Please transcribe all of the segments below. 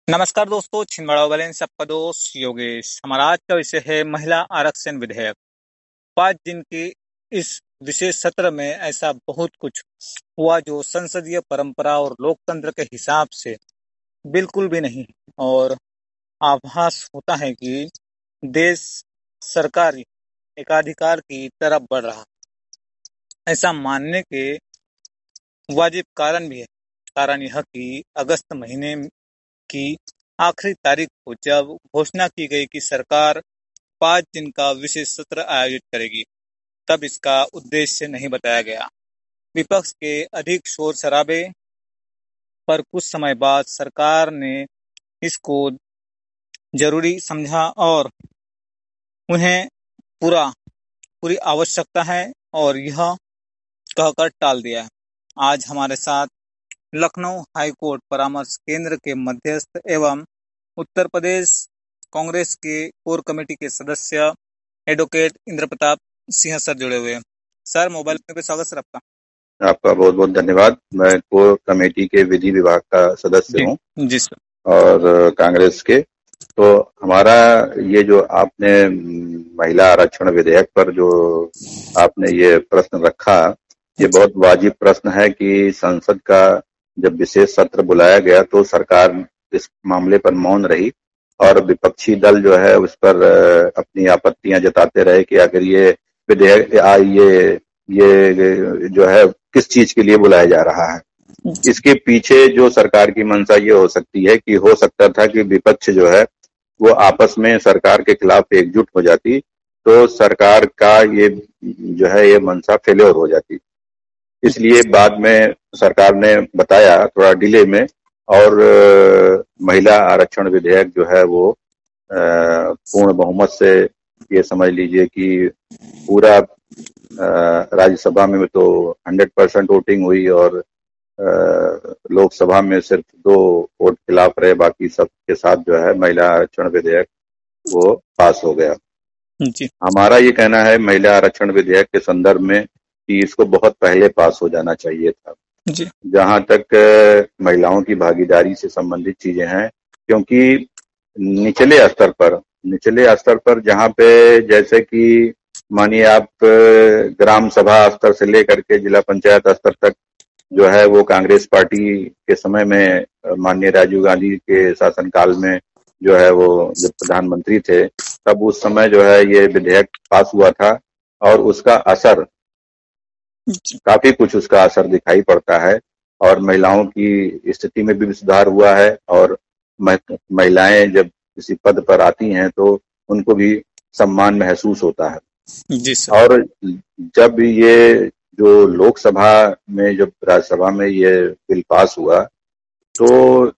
नमस्कार दोस्तों, छिंदवाड़ा बैलेंस आपका दोस्त योगेश। हमारा आज का विषय है महिला आरक्षण विधेयक। 5 दिन के इस विशेष सत्र में ऐसा बहुत कुछ हुआ जो संसदीय परंपरा और लोकतंत्र के हिसाब से बिल्कुल भी नहीं, और आभास होता है कि देश सरकारी एकाधिकार की तरफ बढ़ रहा। ऐसा मानने के वाजिब कारण भी है। कारण यह कि अगस्त महीने की आखिरी तारीख को जब घोषणा की गई कि सरकार 5 दिन का विशेष सत्र आयोजित करेगी, तब इसका उद्देश्य नहीं बताया गया। विपक्ष के अधिक शोर शराबे पर कुछ समय बाद सरकार ने इसको जरूरी समझा और उन्हें पूरी आवश्यकता है और यह कहकर टाल दिया है। आज हमारे साथ लखनऊ हाईकोर्ट परामर्श केंद्र के मध्यस्थ एवं उत्तर प्रदेश कांग्रेस के कोर कमेटी के सदस्य एडवोकेट इंद्र प्रताप सिंह सर जुड़े हुए हैं। सर, मोबाइल पे स्वागत सर आपका। आपका बहुत बहुत धन्यवाद। मैं कोर कमेटी के विधि विभाग का सदस्य हूँ जी सर। और कांग्रेस के। तो हमारा ये जो आपने महिला आरक्षण विधेयक पर जो आपने ये प्रश्न रखा, ये बहुत वाजिब प्रश्न है कि संसद का जब विशेष सत्र बुलाया गया तो सरकार इस मामले पर मौन रही और विपक्षी दल जो है उस पर अपनी आपत्तियां जताते रहे कि अगर ये विधेयक ये जो है किस चीज के लिए बुलाया जा रहा है। इसके पीछे जो सरकार की मंशा ये हो सकती है कि हो सकता था कि विपक्ष जो है वो आपस में सरकार के खिलाफ एकजुट हो जाती, तो सरकार का ये जो है ये मंशा फेल्योर हो जाती। इसलिए बाद में सरकार ने बताया थोड़ा डिले में, और महिला आरक्षण विधेयक जो है वो पूर्ण बहुमत से, ये समझ लीजिए कि पूरा राज्यसभा में तो 100% वोटिंग हुई और लोकसभा में सिर्फ 2 वोट खिलाफ रहे, बाकी सब के साथ जो है महिला आरक्षण विधेयक वो पास हो गया। जी। हमारा ये कहना है महिला आरक्षण विधेयक के संदर्भ में कि इसको बहुत पहले पास हो जाना चाहिए था जी। जहां तक महिलाओं की भागीदारी से संबंधित चीजें हैं, क्योंकि निचले स्तर पर जहां पे जैसे कि मानिए आप ग्राम सभा स्तर से लेकर के जिला पंचायत स्तर तक जो है वो कांग्रेस पार्टी के समय में माननीय राजीव गांधी के शासनकाल में जो है वो जब प्रधानमंत्री थे तब उस समय जो है ये विधेयक पास हुआ था और उसका असर काफी कुछ उसका असर दिखाई पड़ता है और महिलाओं की स्थिति में भी सुधार हुआ है और महिलाएं जब किसी पद पर आती हैं तो उनको भी सम्मान महसूस होता है। जी सर। और जब ये जो लोकसभा में जब राज्यसभा में ये बिल पास हुआ तो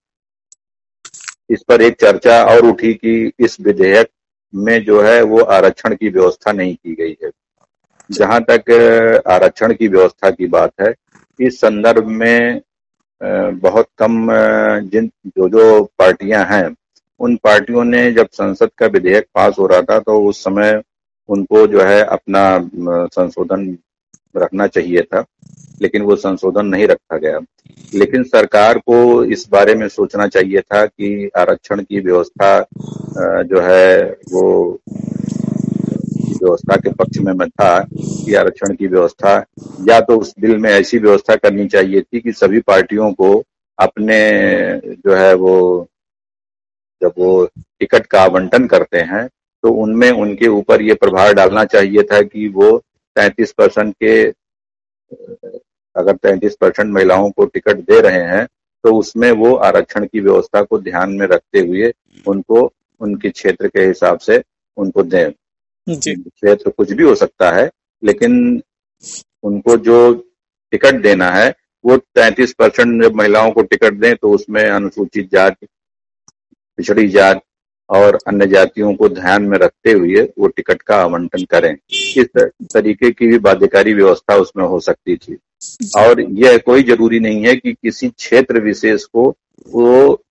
इस पर एक चर्चा और उठी कि इस विधेयक में जो है वो आरक्षण की व्यवस्था नहीं की गई है। जहां तक आरक्षण की व्यवस्था की बात है, इस संदर्भ में बहुत कम जो पार्टियां हैं उन पार्टियों ने जब संसद का विधेयक पास हो रहा था तो उस समय उनको जो है अपना संशोधन रखना चाहिए था, लेकिन वो संशोधन नहीं रखा गया। लेकिन सरकार को इस बारे में सोचना चाहिए था कि आरक्षण की व्यवस्था जो है वो व्यवस्था के पक्ष में मैं था कि आरक्षण की व्यवस्था या तो उस बिल में ऐसी व्यवस्था करनी चाहिए थी कि सभी पार्टियों को अपने जो है वो जब वो टिकट का आवंटन करते हैं तो उनमें उनके ऊपर ये प्रभार डालना चाहिए था कि वो 33% के अगर 33% महिलाओं को टिकट दे रहे हैं तो उसमें वो आरक्षण की व्यवस्था को ध्यान में रखते हुए उनको उनके क्षेत्र के हिसाब से उनको दें। क्षेत्र कुछ भी हो सकता है, लेकिन उनको जो टिकट देना है वो 33% जब महिलाओं को टिकट दें तो उसमें अनुसूचित जाति, पिछड़ी जाति और अन्य जातियों को ध्यान में रखते हुए वो टिकट का आवंटन करें। इस तरीके की भी बाध्यकारी व्यवस्था उसमें हो सकती थी। और यह कोई जरूरी नहीं है कि किसी क्षेत्र विशेष को वो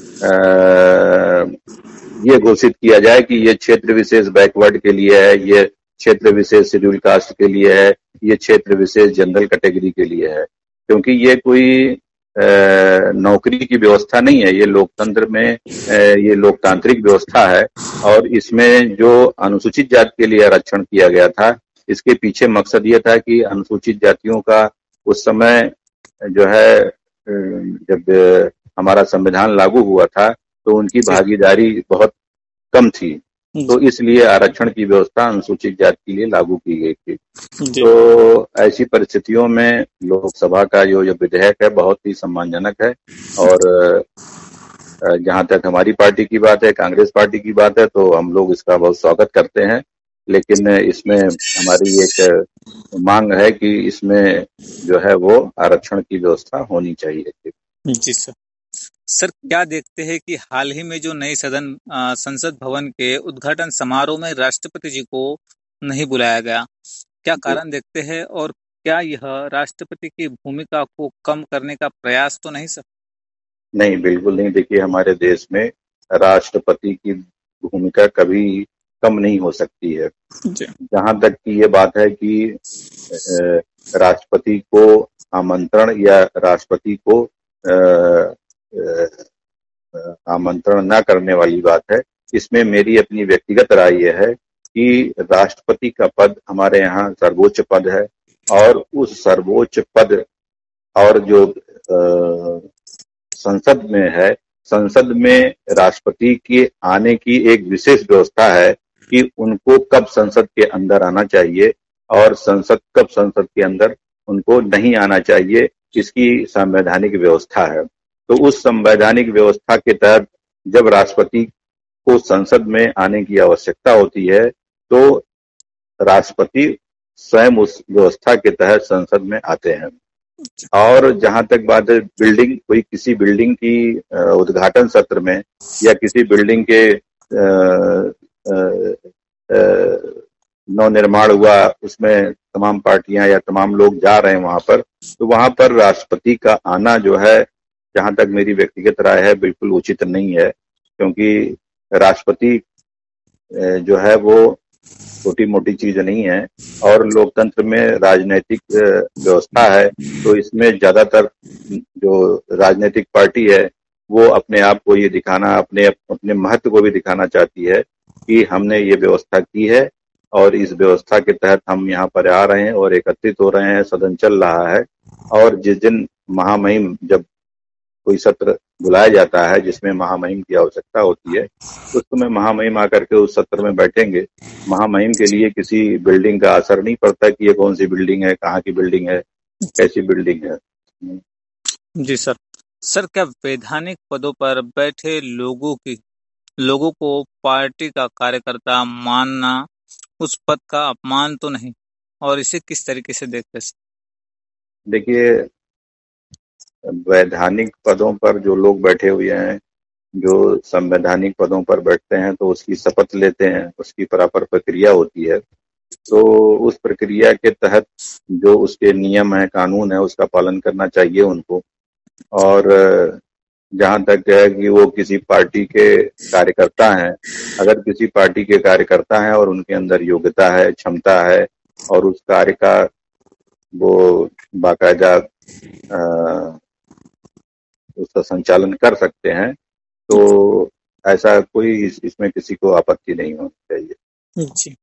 ये घोषित किया जाए कि ये क्षेत्र विशेष बैकवर्ड के लिए है, ये क्षेत्र विशेष शेड्यूल कास्ट के लिए है, ये क्षेत्र विशेष जनरल कैटेगरी के लिए है, क्योंकि ये कोई नौकरी की व्यवस्था नहीं है। ये लोकतंत्र में ये लोकतांत्रिक व्यवस्था है और इसमें जो अनुसूचित जाति के लिए आरक्षण किया गया था, इसके पीछे मकसद ये था कि अनुसूचित जातियों का उस समय जो है जब हमारा संविधान लागू हुआ था तो उनकी भागीदारी बहुत कम थी, तो इसलिए आरक्षण की व्यवस्था अनुसूचित जाति के लिए लागू की गई थी। तो ऐसी परिस्थितियों में लोकसभा का जो विधेयक है बहुत ही सम्मानजनक है और जहां तक हमारी पार्टी की बात है, कांग्रेस पार्टी की बात है, तो हम लोग इसका बहुत स्वागत करते हैं। लेकिन इसमें हमारी एक मांग है कि इसमें जो है वो आरक्षण की व्यवस्था होनी चाहिए। जी सर। सर, क्या देखते हैं कि हाल ही में जो नए संसद भवन के उद्घाटन समारोह में राष्ट्रपति जी को नहीं बुलाया गया, क्या कारण देखते हैं और क्या यह राष्ट्रपति की भूमिका को कम करने का प्रयास तो नहीं सर? नहीं, बिल्कुल नहीं। देखिए, हमारे देश में राष्ट्रपति की भूमिका कभी कम नहीं हो सकती है। जहां तक की ये बात है कि राष्ट्रपति को आमंत्रण या राष्ट्रपति को आमंत्रण न करने वाली बात है, इसमें मेरी अपनी व्यक्तिगत राय यह है कि राष्ट्रपति का पद हमारे यहाँ सर्वोच्च पद है और उस सर्वोच्च पद और जो संसद में है, संसद में राष्ट्रपति के आने की एक विशेष व्यवस्था है कि उनको कब संसद के अंदर आना चाहिए और कब संसद के अंदर उनको नहीं आना चाहिए, इसकी संवैधानिक व्यवस्था है। तो उस संवैधानिक व्यवस्था के तहत जब राष्ट्रपति को संसद में आने की आवश्यकता होती है तो राष्ट्रपति स्वयं उस व्यवस्था के तहत संसद में आते हैं। और जहां तक बात है कोई किसी बिल्डिंग की उद्घाटन सत्र में या किसी बिल्डिंग के नवनिर्माण हुआ, उसमें तमाम पार्टियां या तमाम लोग जा रहे हैं वहां पर, तो वहां पर राष्ट्रपति का आना जो है, जहां तक मेरी व्यक्तिगत राय है, बिल्कुल उचित नहीं है। क्योंकि राष्ट्रपति जो है वो छोटी मोटी चीज नहीं है और लोकतंत्र में राजनीतिक व्यवस्था है, तो इसमें ज्यादातर जो राजनीतिक पार्टी है वो अपने आप को ये दिखाना, अपने महत्व को भी दिखाना चाहती है कि हमने ये व्यवस्था की है और इस व्यवस्था के तहत हम यहाँ पर आ रहे हैं और एकत्रित हो रहे हैं, सदन चल रहा है। और जिस दिन महामहिम जब कोई सत्र बुलाया जाता है जिसमें महामहिम की आवश्यकता होती है, उस समय महामहिम आकर के उस सत्र में बैठेंगे। महामहिम के लिए किसी बिल्डिंग का असर नहीं पड़ता कि ये कौन सी बिल्डिंग है, कहाँ की बिल्डिंग है, कैसी बिल्डिंग है। जी सर। सर, क्या वैधानिक पदों पर बैठे लोगों को पार्टी का कार्यकर्ता मानना उस पद का अपमान तो नहीं, और इसे किस तरीके से देखते हैं? देखिए, वैधानिक पदों पर जो लोग बैठे हुए हैं, जो संवैधानिक पदों पर बैठते हैं, तो उसकी शपथ लेते हैं, उसकी प्रॉपर प्रक्रिया होती है। तो उस प्रक्रिया के तहत जो उसके नियम है, कानून है, उसका पालन करना चाहिए उनको। और जहां तक है कि वो किसी पार्टी के कार्यकर्ता हैं, अगर किसी पार्टी के कार्यकर्ता हैं और उनके अंदर योग्यता है, क्षमता है और उस कार्य का वो बाकायदा उसका संचालन कर सकते हैं, तो ऐसा कोई इसमें किसी को आपत्ति नहीं होनी चाहिए। जी।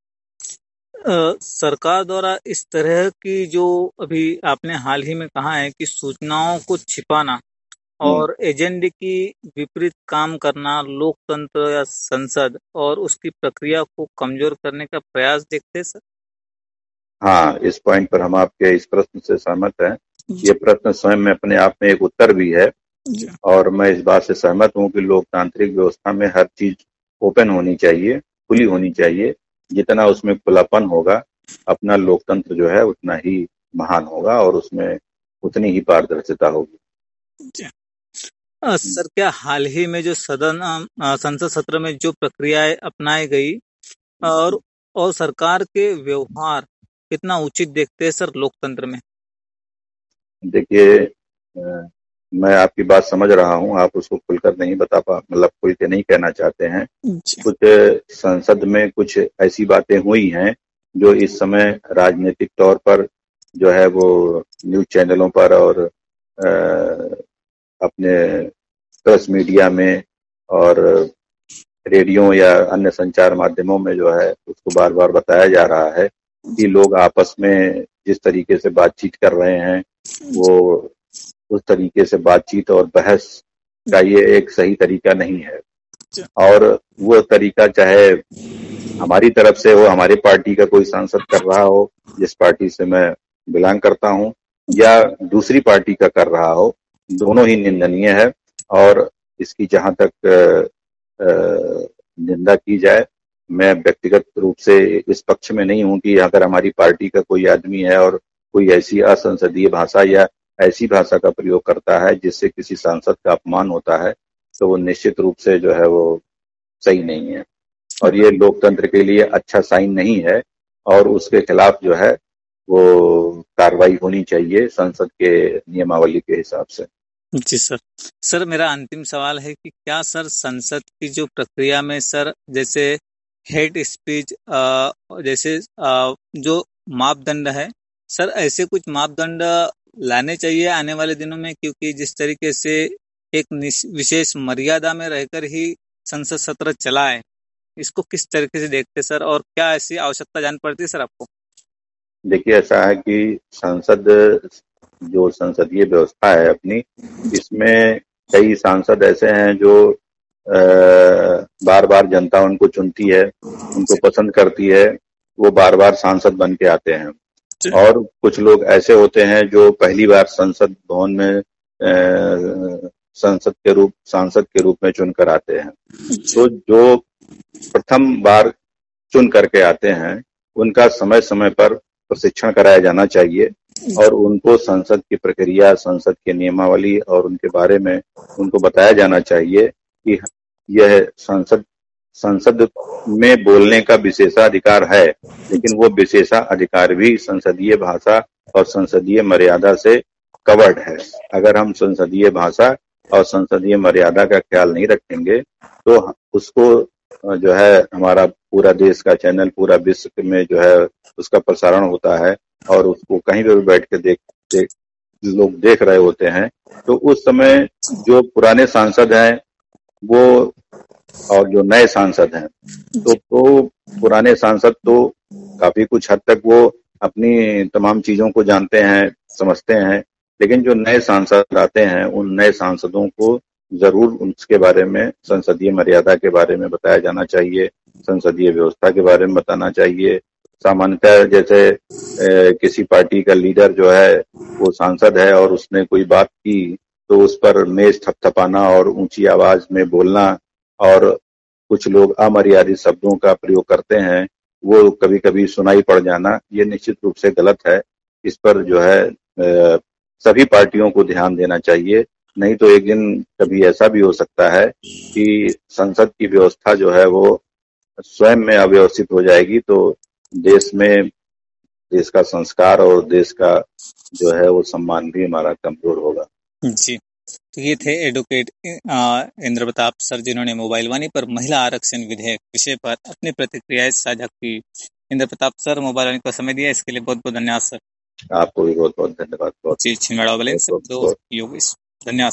सरकार द्वारा इस तरह की जो अभी आपने हाल ही में कहा है कि सूचनाओं को छिपाना और एजेंडे की विपरीत काम करना लोकतंत्र या संसद और उसकी प्रक्रिया को कमजोर करने का प्रयास देखते हैं सर? हाँ, इस पॉइंट पर हम आपके इस प्रश्न से सहमत हैं। ये प्रश्न स्वयं में अपने आप में एक उत्तर भी है और मैं इस बात से सहमत हूँ कि लोकतांत्रिक व्यवस्था में हर चीज ओपन होनी चाहिए, खुली होनी चाहिए। जितना उसमें खुलापन होगा, अपना लोकतंत्र जो है उतना ही महान होगा और उसमें उतनी ही पारदर्शिता होगी। सर, क्या हाल ही में जो संसद सत्र में जो प्रक्रियाएं अपनाई गई और सरकार के व्यवहार कितना उचित देखते हैं सर लोकतंत्र में? देखिए, मैं आपकी बात समझ रहा हूँ, आप उसको खुलकर नहीं मतलब खुल के नहीं कहना चाहते हैं। कुछ संसद में कुछ ऐसी बातें हुई हैं जो इस समय राजनीतिक तौर पर जो है वो न्यूज चैनलों पर और अपने प्रेस मीडिया में और रेडियो या अन्य संचार माध्यमों में जो है उसको बार बार बताया जा रहा है कि लोग आपस में जिस तरीके से बातचीत कर रहे हैं वो उस तरीके से बातचीत और बहस का ये एक सही तरीका नहीं है। और वो तरीका चाहे हमारी तरफ से हो, हमारी पार्टी का कोई सांसद कर रहा हो जिस पार्टी से मैं बिलोंग करता हूं, या दूसरी पार्टी का कर रहा हो, दोनों ही निंदनीय है। और इसकी जहां तक निंदा की जाए, मैं व्यक्तिगत रूप से इस पक्ष में नहीं हूं कि अगर हमारी पार्टी का कोई आदमी है और कोई ऐसी असंसदीय भाषा या ऐसी भाषा का प्रयोग करता है जिससे किसी सांसद का अपमान होता है, तो वो निश्चित रूप से जो है वो सही नहीं है और ये लोकतंत्र के लिए अच्छा साइन नहीं है और उसके खिलाफ जो है वो कार्रवाई होनी चाहिए संसद के नियमावली के हिसाब से। जी सर मेरा अंतिम सवाल है कि क्या सर संसद की जो प्रक्रिया में सर जैसे हेट स्पीच जैसे जो मापदंड है सर, ऐसे कुछ मापदंड लाने चाहिए आने वाले दिनों में, क्योंकि जिस तरीके से एक विशेष मर्यादा में रहकर ही संसद सत्र चला है, इसको किस तरीके से देखते सर और क्या ऐसी आवश्यकता जान पड़ती है सर आपको? देखिए, ऐसा है कि संसद जो संसदीय व्यवस्था है अपनी, इसमें कई सांसद ऐसे हैं जो बार बार जनता उनको चुनती है, उनको पसंद करती है, वो बार बार सांसद बन के आते हैं। और कुछ लोग ऐसे होते हैं जो पहली बार संसद भवन में सांसद के रूप में चुनकर आते हैं। तो जो प्रथम बार चुन करके आते हैं उनका समय समय पर प्रशिक्षण कराया जाना चाहिए और उनको संसद की प्रक्रिया, संसद के नियमावली और उनके बारे में उनको बताया जाना चाहिए कि यह संसद में बोलने का विशेषाधिकार है, लेकिन वो विशेषाधिकार भी संसदीय भाषा और संसदीय मर्यादा से कवर्ड है। अगर हम संसदीय भाषा और संसदीय मर्यादा का ख्याल नहीं रखेंगे तो उसको जो है हमारा पूरा देश का चैनल पूरा विश्व में जो है उसका प्रसारण होता है और उसको कहीं पर भी बैठ के लोग देख रहे होते हैं, तो उस समय जो पुराने सांसद हैं वो और जो नए सांसद हैं तो पुराने सांसद तो काफी कुछ हद तक वो अपनी तमाम चीजों को जानते हैं, समझते हैं, लेकिन जो नए सांसद आते हैं उन नए सांसदों को जरूर उसके बारे में, संसदीय मर्यादा के बारे में बताया जाना चाहिए, संसदीय व्यवस्था के बारे में बताना चाहिए। सामान्यतः जैसे किसी पार्टी का लीडर जो है वो सांसद है और उसने कोई बात की तो उस पर मेज थपथपाना और ऊंची आवाज में बोलना और कुछ लोग अमर्यादित शब्दों का प्रयोग करते हैं, वो कभी कभी सुनाई पड़ जाना, ये निश्चित रूप से गलत है। इस पर जो है सभी पार्टियों को ध्यान देना चाहिए, नहीं तो एक दिन कभी ऐसा भी हो सकता है कि संसद की व्यवस्था जो है वो स्वयं में अव्यवस्थित हो जाएगी, तो देश का संस्कार और देश का जो है वो सम्मान भी हमारा कमजोर होगा। जी, तो ये थे एडवोकेट इंद्र प्रताप सर, जिन्होंने मोबाइल वाणी पर महिला आरक्षण विधेयक विषय पर अपनी प्रतिक्रियाएं साझा की। इंद्र प्रताप सर, मोबाइल वाणी को समय दिया इसके लिए बहुत बहुत धन्यवाद सर। आपको भी बहुत बहुत धन्यवाद। जी, छिंदवाड़ा वाले योगेश, धन्यवाद।